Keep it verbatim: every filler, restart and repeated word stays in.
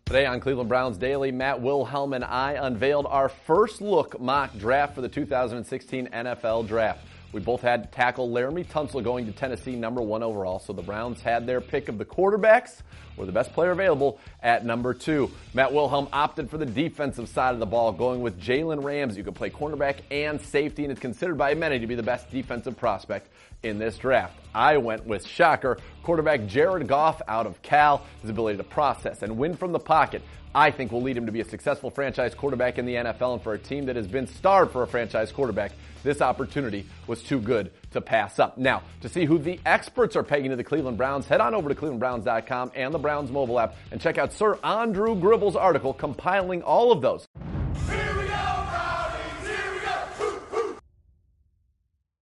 Today on Cleveland Browns Daily, Matt Wilhelm and I unveiled our first look mock draft for the two thousand sixteen N F L Draft. We both had tackle Laremy Tunsil going to Tennessee number one overall, so the Browns had their pick of the quarterbacks or the best player available at number two. Matt Wilhelm opted for the defensive side of the ball, going with Jalen Ramsey, who can play cornerback and safety and is considered by many to be the best defensive prospect in this draft. I went with, shocker, quarterback Jared Goff out of Cal. His ability to process and win from the pocket, I think, will lead him to be a successful franchise quarterback in the N F L, and for a team that has been starved for a franchise quarterback, this opportunity was too good to pass up. Now, to see who the experts are pegging to the Cleveland Browns, head on over to cleveland browns dot com and the Browns mobile app and check out Sir Andrew Gribble's article compiling all of those.